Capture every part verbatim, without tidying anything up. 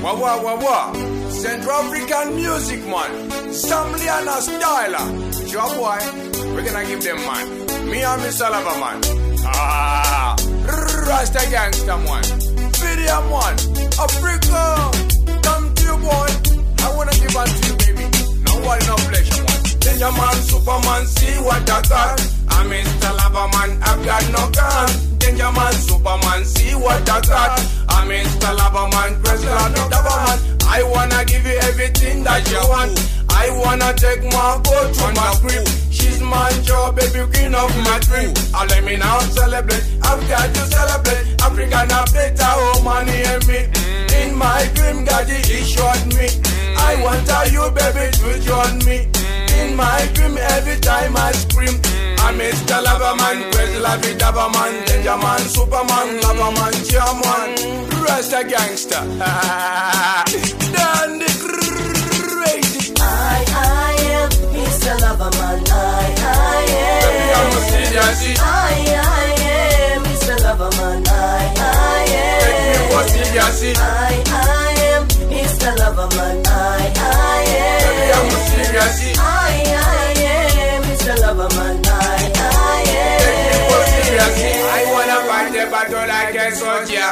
Wah wah wah wah. Central African music man. Samliana Styler. Joe boy. We're gonna give them man. Me and Mister Lava man. Ah. Rasta gangster man. Video man. Africa. Come to you boy. I wanna give it to you baby. No one no pleasure man. Danger man, Superman, see what I got. I'm Mister Lava man. I've got no gun. Danger man, Superman, see what I got. I'm Mister Lava man, President of Lava man. I wanna give you everything that you want. I wanna take my boat to my grip. She's my job, baby, queen of my dream. I'll let me now celebrate. I've got to celebrate. African update, oh money and me. In my dream, God, he shot me. I want you, baby, to join me. In my dream, every time I scream. I'm Mister Loverman, Crazy Lavi Daverman, Danger Man, Superman, Loverman, Chairman, Rasta Gangster. Dandy crazy. I, I am Mister Loverman. I, I am. Baby, I'm a serious. I, I am Mister Loverman. I, I am. Take me for serious. I, I am Mister Loverman. I, I am. Baby, I'm a serious. I, I am Mister Loverman. I, I am. Take me for serious. I wanna fight the battle like a soldier.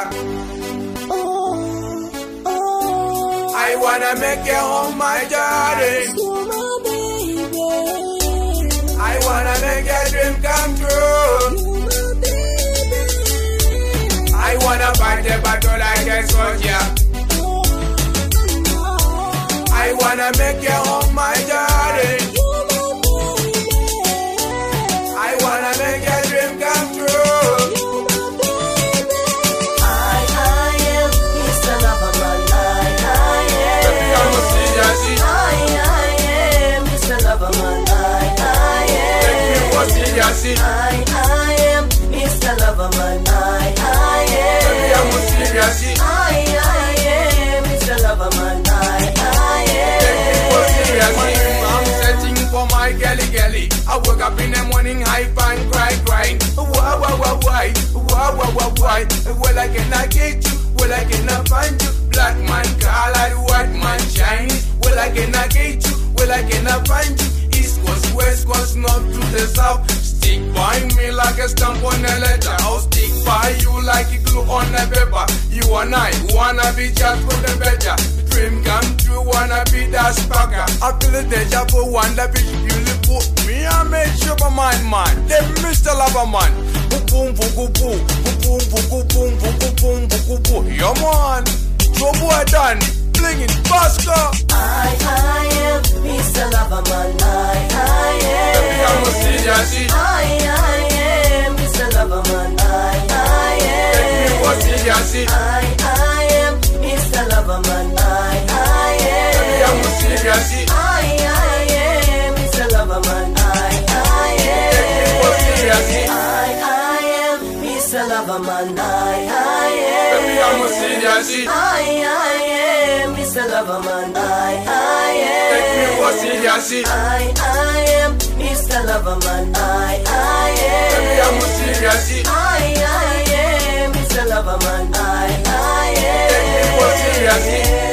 I wanna make you home, my darling. I wanna make your dream come true. I wanna fight the battle like a soldier. I wanna make you home, my darling. I wanna make your dream come true. I, I am Mister Loverman. I, I am. Baby, I'm a serious. I, I am Mister Loverman. I, I am. Take me for serious. I, I am Mister Loverman. I, I am. Baby, I'm a serious. I, I am Mister Loverman. I, I am. I'm searching for my girly girly. I wake up in the morning, hype and cry, crying. Why, why, why, why, why, why, why, why? Well, I cannot get you. Well, I cannot find you. Black man, colored, white man, Chinese. Well, I cannot get you. Well, I cannot find you. East coast, west coast, north to the south. Stick by me like a stamp on a letter. I'll stick by you like a glue on a paper. You and I wanna be just for the better. Dream come true, wanna be that sparker. I feel the deja vu, wanna be beautiful. Me, I make sure my mind, man. They Mister Loverman. Boom, boom, boom, boom, boom, boom, boom, boom, boom, boom, boom, boom, boom. Yeah, man. Joe boy done, blinging, Basco. I, I am Mister Loverman. I, I am. Baby, I'm a serious. I, I am Mister Loverman. I, I am. Take me for serious. I, I am Mister Loverman. I, I am. Baby, I'm a serious. I, I am Mister Loverman. I, I am. Take me for serious. I, I am Mister Loverman. I, I am. Baby, I'm a serious. I, I am Mister Loverman. I, I Take me am. for serious. I, I am Mister Loverman. I, I Baby, am. I'm a serious. I, I am Mister Loverman. I, I Take me for am. serious.